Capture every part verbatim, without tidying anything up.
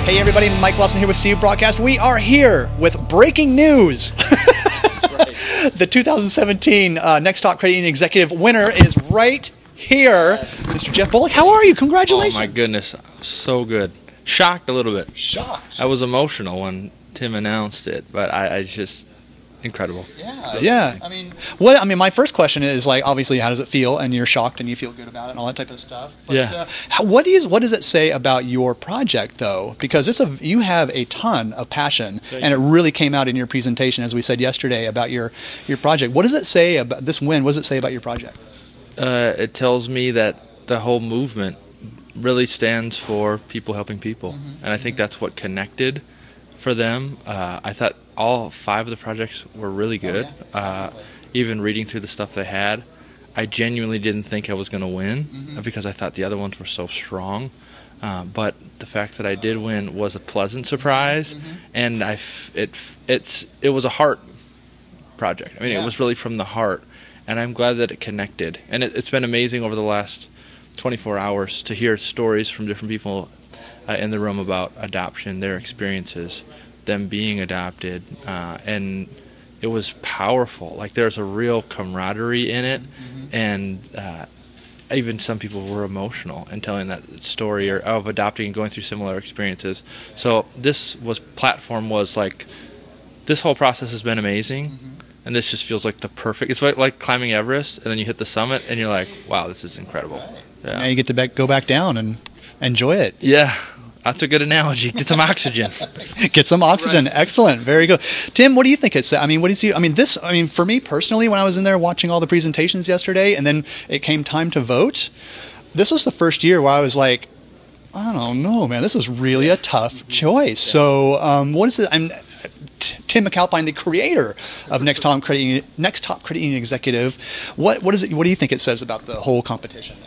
Hey everybody, Mike Lawson here with C U Broadcast. We are here with breaking news. Right. The two thousand seventeen uh, Next Top Credit Union Executive winner is right here. Mister Jeff Bullock, how are you? Congratulations. Oh my goodness, so good. Shocked a little bit. Shocked. I was emotional when Tim announced it, but I, I just... incredible. Yeah, yeah. I mean, what I mean, my first question is like, obviously, how does it feel? And you're shocked, and you feel good about it, and all that type of stuff. But, yeah. Uh, how, what is what does it say about your project, though? Because it's a you have a ton of passion, Thank and you. It really came out in your presentation, as we said yesterday, about your your project. What does it say about this win? What does it say about your project? Uh, it tells me that the whole movement really stands for people helping people, mm-hmm. and I think that's what connected for them. Uh, I thought all five of the projects were really good. Uh, even reading through the stuff they had, I genuinely didn't think I was going to win mm-hmm. because I thought the other ones were so strong. Uh, but the fact that I did win was a pleasant surprise, mm-hmm. and I f- it f- it's it was a heart project. I mean, yeah. it was really from the heart, and I'm glad that it connected. And it, it's been amazing over the last twenty-four hours to hear stories from different people uh, in the room about adoption, their experiences, them being adopted, uh, and it was powerful. Like, there's a real camaraderie in it, mm-hmm. and uh, even some people were emotional in telling that story or of adopting and going through similar experiences. So this was platform was like, this whole process has been amazing, mm-hmm. and this just feels like the perfect. It's like, like climbing Everest, and then you hit the summit, and you're like, wow, this is incredible. Yeah. Now you get to back, go back down and enjoy it. Yeah. That's a good analogy. Get some oxygen. Get some oxygen. Right. Excellent. Very good. Tim, what do you think it's? I mean, what is you? I mean, this. I mean, for me personally, when I was in there watching all the presentations yesterday, and then it came time to vote, this was the first year where I was like, I don't know, man. This is really a tough choice. So, um, what is it? I'm T- Tim McAlpine, the creator of Next Top Credit Union, Next Top Credit Union Executive. What what is it? What do you think it says about the whole competition?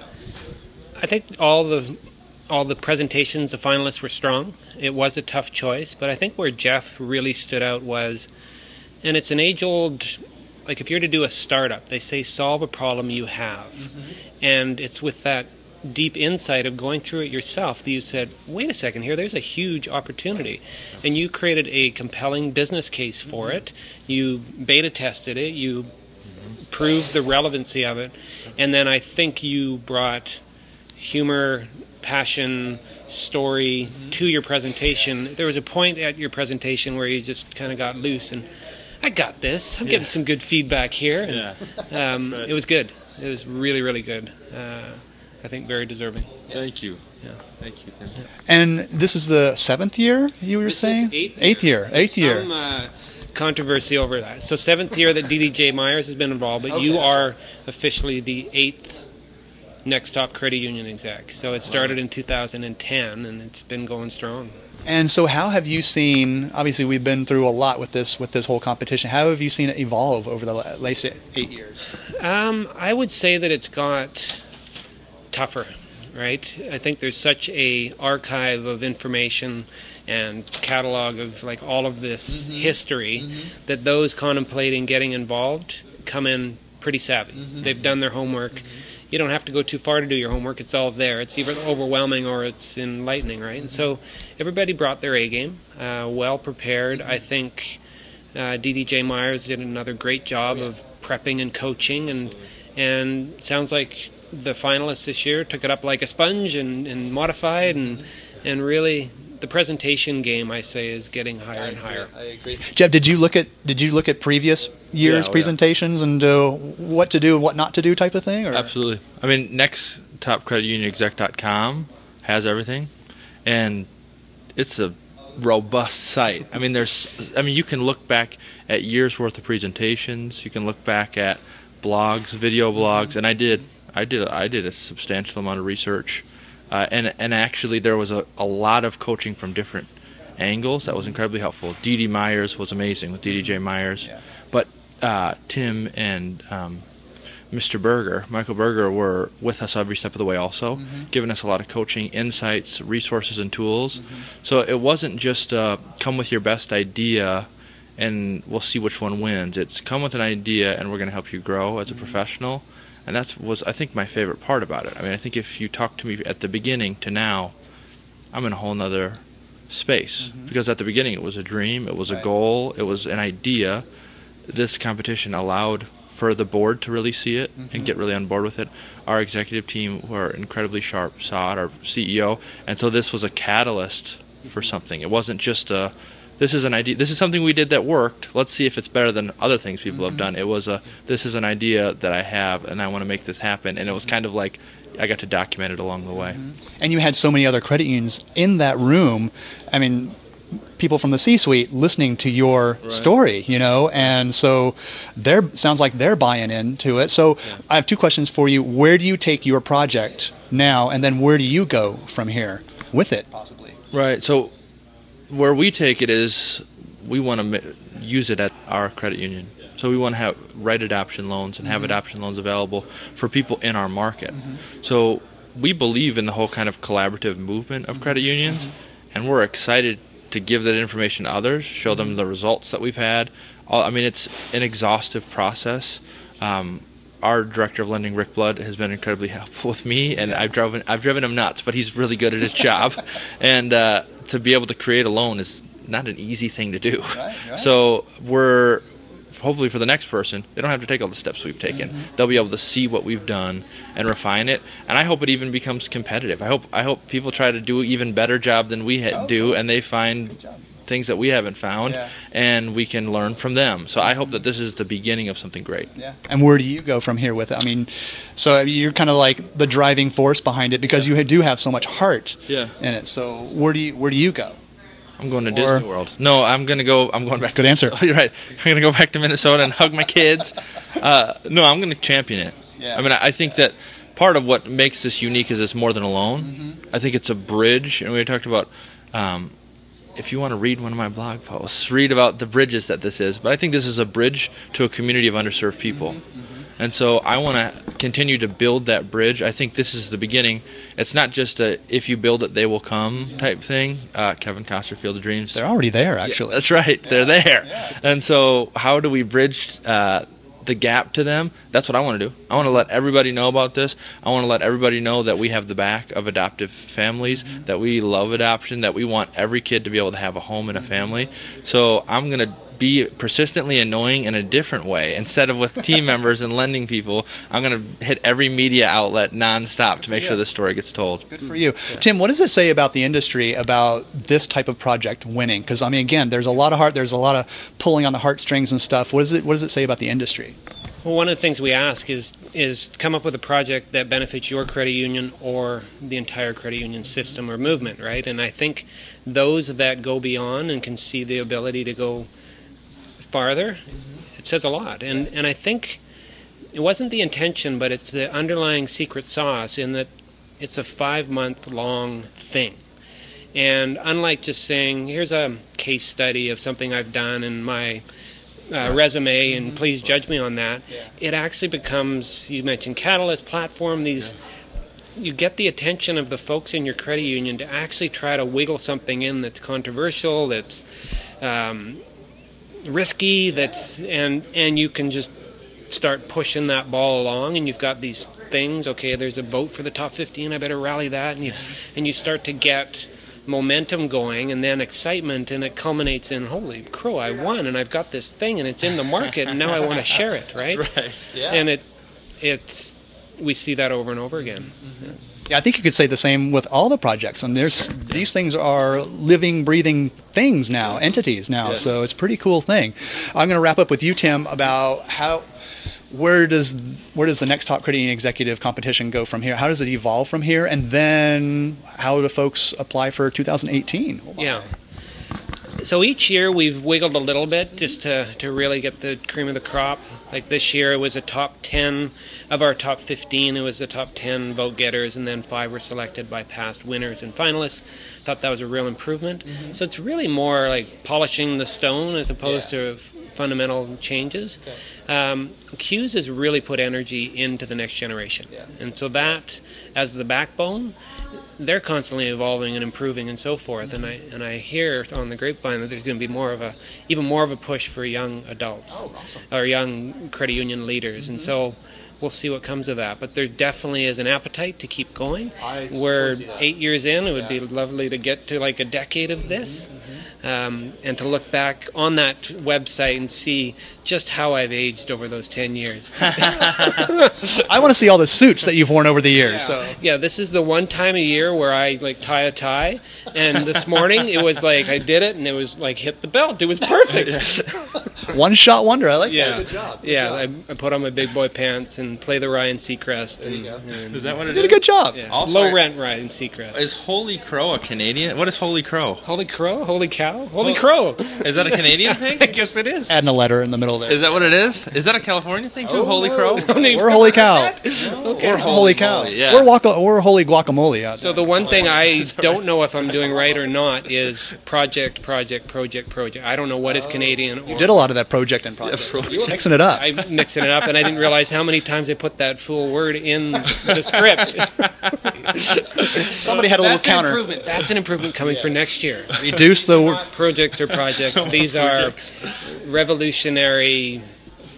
I think all the. All the presentations, the finalists were strong. It was a tough choice, but I think where Jeff really stood out was, and it's an age-old, like if you're to do a startup, they say solve a problem you have. Mm-hmm. And it's with that deep insight of going through it yourself that you said, wait a second here, there's a huge opportunity. And you created a compelling business case for mm-hmm. it. You beta tested it. You mm-hmm. proved the relevancy of it. And then I think you brought humor, passion, story mm-hmm. to your presentation. There was a point at your presentation where you just kind of got loose and I got this. I'm yeah. getting some good feedback here. And, yeah. um, right. It was good. It was really, really good. Uh, I think very deserving. Thank you. Yeah. Thank you. And this is the seventh year you were this saying? Eighth year. Eighth year. Eighth year. Some uh, controversy over that. So seventh year that D D J Myers has been involved, but okay. you are officially the eighth Next Top Credit Union exec. So it started in two thousand ten, and it's been going strong. And so, how have you seen? Obviously, we've been through a lot with this with this whole competition. How have you seen it evolve over the last eight years? Um, I would say that it's got tougher. Right? I think there's such a archive of information and catalog of like all of this mm-hmm. history mm-hmm. that those contemplating getting involved come in pretty savvy. Mm-hmm. They've done their homework. Mm-hmm. You don't have to go too far to do your homework. It's all there. It's either overwhelming or it's enlightening, right? And so everybody brought their A game, uh, well prepared. I think uh, D D J Myers did another great job of prepping and coaching, and and it sounds like the finalists this year took it up like a sponge and, and modified, and and really the presentation game, I say, is getting higher and higher. I agree. Jeff, did you look at did you look at previous years' yeah, presentations yeah. and uh, what to do and what not to do type of thing? Or? Absolutely. I mean, next top credit union exec dot com has everything, and it's a robust site. I mean, there's. I mean, you can look back at years worth of presentations. You can look back at blogs, video blogs, and I did. I did. I did a substantial amount of research. Uh, and and actually, there was a, a lot of coaching from different angles that was incredibly helpful. D D Myers was amazing with D D J Myers. Yeah. But uh, Tim and um, Mister Berger, Michael Berger, were with us every step of the way also, mm-hmm. giving us a lot of coaching, insights, resources, and tools. Mm-hmm. So it wasn't just uh, come with your best idea and we'll see which one wins. It's come with an idea and we're going to help you grow as a mm-hmm. professional. And that was, I think, my favorite part about it. I mean, I think if you talk to me at the beginning to now, I'm in a whole nother space. Mm-hmm. Because at the beginning it was a dream, it was right. a goal, it was an idea. This competition allowed for the board to really see it mm-hmm. and get really on board with it. Our executive team, who are incredibly sharp, saw it, our C E O, and so this was a catalyst for something. It wasn't just a, this is an idea, this is something we did that worked, let's see if it's better than other things people mm-hmm. have done. It was a, this is an idea that I have and I want to make this happen, and it was kind of like, I got to document it along the way. Mm-hmm. And you had so many other credit unions in that room. I mean, people from the C-suite listening to your right. story, you know, and so they're sounds like they're buying into it. So yeah. I have two questions for you. Where do you take your project now, and then where do you go from here with it, possibly? Right. So where we take it is we want to use it at our credit union. So we want to have write adoption loans and have mm-hmm. adoption loans available for people in our market. Mm-hmm. So we believe in the whole kind of collaborative movement of credit unions, mm-hmm. and we're excited to give that information to others, show them the results that we've had. All, I mean, it's an exhaustive process. Um, our director of lending, Rick Blood, has been incredibly helpful with me, and I've driven I've driven him nuts, but he's really good at his job. And uh, to be able to create a loan is not an easy thing to do. Right, right. So we're hopefully for the next person, they don't have to take all the steps we've taken. Mm-hmm. They'll be able to see what we've done and refine it. And I hope it even becomes competitive. I hope I hope people try to do an even better job than we ha- do, and they find things that we haven't found, yeah. and we can learn from them. So I hope that this is the beginning of something great. Yeah. And where do you go from here with it? I mean, so you're kind of like the driving force behind it because yeah. you do have so much heart yeah. in it. So where do you where do you go? I'm going to or, Disney World. No, I'm going to go. I'm going back. Good answer. You're right. I'm going to go back to Minnesota and hug my kids. Uh, no, I'm going to champion it. Yeah. I mean, I think that part of what makes this unique is it's more than a loan. Mm-hmm. I think it's a bridge, and we talked about. Um, if you want to read one of my blog posts, read about the bridges that this is. But I think this is a bridge to a community of underserved people. Mm-hmm. And so I want to continue to build that bridge. I think this is the beginning. It's not just a if you build it, they will come type thing. Uh, Kevin Costner, Field of Dreams. They're already there, actually. Yeah, that's right. Yeah. They're there. Yeah. And so how do we bridge uh, the gap to them? That's what I want to do. I want to let everybody know about this. I want to let everybody know that we have the back of adoptive families, mm-hmm. that we love adoption, that we want every kid to be able to have a home and a family. So I'm going to be persistently annoying in a different way. Instead of with team members and lending people, I'm going to hit every media outlet nonstop to make yeah. sure this story gets told. Good for you. Yeah. Tim, what does it say about the industry about this type of project winning? Because, I mean, again, there's a lot of heart, there's a lot of pulling on the heartstrings and stuff. What, is it, what does it say about the industry? Well, one of the things we ask is is come up with a project that benefits your credit union or the entire credit union system or movement, right? And I think those that go beyond and can see the ability to go farther, it says a lot. And and I think it wasn't the intention, but it's the underlying secret sauce in that it's a five-month-long thing. And unlike just saying, here's a case study of something I've done in my uh, resume, and please judge me on that, it actually becomes, you mentioned Catalyst, platform, these, you get the attention of the folks in your credit union to actually try to wiggle something in that's controversial, that's um, risky, that's and and you can just start pushing that ball along, and you've got these things. Okay, there's a vote for the top fifteen. I better rally that, and you and you start to get momentum going, and then excitement, and it culminates in holy crow, I won, and I've got this thing, and it's in the market, and now I want to share it, right? That's right. Yeah. And it it's we see that over and over again. Mm-hmm. Yeah. Yeah, I think you could say the same with all the projects. And there's these things are living, breathing things now, entities now. Yeah. So it's a pretty cool thing. I'm going to wrap up with you, Tim, about how where does where does the next Top Credit Union Executive competition go from here? How does it evolve from here? And then how do folks apply for two thousand eighteen? Yeah. So each year we've wiggled a little bit just to, to really get the cream of the crop. Like this year it was a top ten of our top fifteen. It was the top ten vote getters, and then five were selected by past winners and finalists. Thought that was a real improvement. Mm-hmm. So it's really more like polishing the stone as opposed yeah. to f- fundamental changes. Okay. Um, Q's has really put energy into the next generation. Yeah. And so that, as the backbone, they're constantly evolving and improving and so forth. Mm-hmm. And I and I hear on the grapevine that there's going to be more of a, even more of a push for young adults oh, awesome. or young credit union leaders. Mm-hmm. And so we'll see what comes of that. But there definitely is an appetite to keep going. I We're totally see that. eight years in. It would Yeah. be lovely to get to like a decade of this, um, and to look back on that website and see just how I've aged over those ten years. I want to see all the suits that you've worn over the years. So. Yeah, this is the one time a year where I like tie a tie, and this morning it was like I did it, and it was like hit the belt. It was perfect. One shot wonder. I like Yeah, that. Good job. Good yeah. job. I, I put on my big boy pants and play the Ryan Seacrest. And, and Is that what You it did a is? good job. yeah, Also, low rent Ryan Seacrest. Is Holy Crow a Canadian? What is Holy Crow? Holy crow, holy cow, holy Oh. crow. Is that a Canadian thing? I guess it is. Adding a letter in the middle there. Is that what it is? Is that a California thing too? Holy Crow? We're holy cow. Okay. We're holy cow. moly, yeah. We're, waka- we're holy guacamole out So there. the one thing I don't know if I'm doing right or not is project, project, project, project. I don't know what is Canadian. Or You did a lot of that project and project. You were mixing it up. I'm mixing it up, and I didn't realize how many times I put that full word in the script. Somebody had a little That's an counter. improvement. That's an improvement coming for next year. Reduce the word. Not projects or projects. These are revolutionary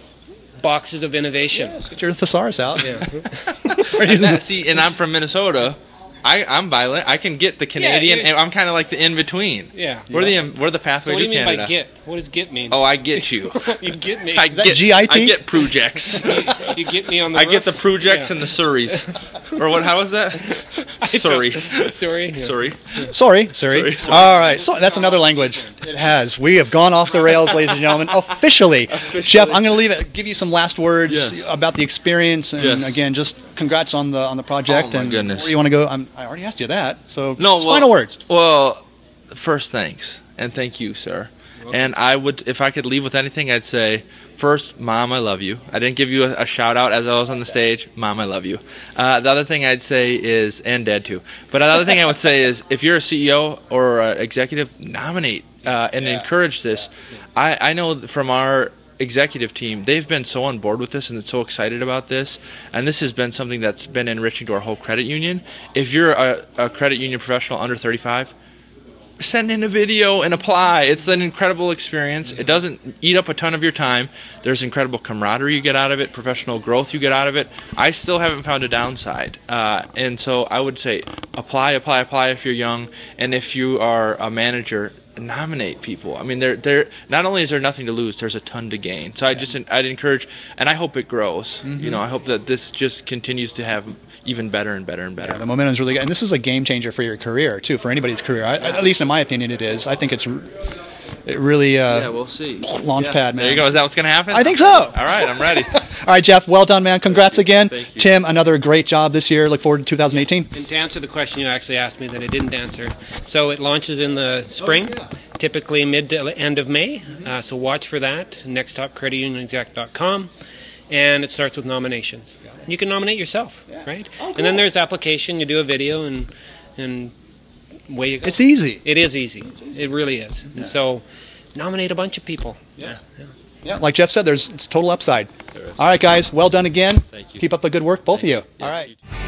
boxes of innovation. Let's get your thesaurus out. Yeah. We're using That- see, and I'm from Minnesota. I, I'm violent. I can get the Canadian, you're- and I'm kind of like the in between. Yeah. We're the we're the So pathway what do to you mean Canada. by get? What does get mean? Oh, I get you. You get me. I that get G I T? I get projects. You get me on the I get the roof? projects Yeah. and the Surreys. Or what? How was that? Surrey. Sorry. Yeah. Sorry. Sorry, sorry. Sorry, sorry. All right, so that's another language. It has. We have gone off the rails, ladies and gentlemen, officially. Jeff, I'm going to leave it. Give you some last words Yes. about the experience, and Yes. again, just congrats on the on the project. Oh, my and goodness. where you want to go? I'm, I already asked you that. So, No, just well- final words. Well, first, thanks. And thank you, sir. And I would, if I could leave with anything, I'd say, first, Mom, I love you. I didn't give you a, a shout out as I was on the stage. Mom, I love you. Uh, the other thing I'd say is, and Dad too. But the other thing I would say is, if you're a C E O or an executive, nominate uh, and encourage this. I, I know from our executive team, they've been so on board with this and so excited about this, and this has been something that's been enriching to our whole credit union. If you're a, a credit union professional under thirty-five, send in a video and apply. It's an incredible experience. It doesn't eat up a ton of your time. There's incredible camaraderie you get out of it, professional growth you get out of it. I still haven't found a downside. Uh, and so I would say apply, apply, apply if you're young. And if you are a manager, nominate people. I mean, there, there. Not only is there nothing to lose, there's a ton to gain. So I just, I'd encourage, and I hope it grows. You know, I hope that this just continues to have even better and better and better. Yeah, the momentum's really good, and this is a game changer for your career too, for anybody's career. I, at least in my opinion, it is. I think it's r- it really uh, Yeah, we'll see. launchpad, man. There you go. Is that what's going to happen? I think so. All right, I'm ready. All right, Jeff. Well done, man. Congrats again. Thank you. Tim, another great job this year. Look forward to two thousand eighteen. And to answer the question you actually asked me that I didn't answer, so it launches in the spring, typically mid to end of May. Uh, so watch for that. next top credit union exec dot com, and it starts with nominations. You can nominate yourself, right? And then there's application. You do a video, and and away you go. It's easy. It is easy. It really is. And so nominate a bunch of people. Yeah. Yeah, like Jeff said, there's it's total upside. All right, guys. Well done again. Thank you. Keep up the good work, both of you. Yeah. All right.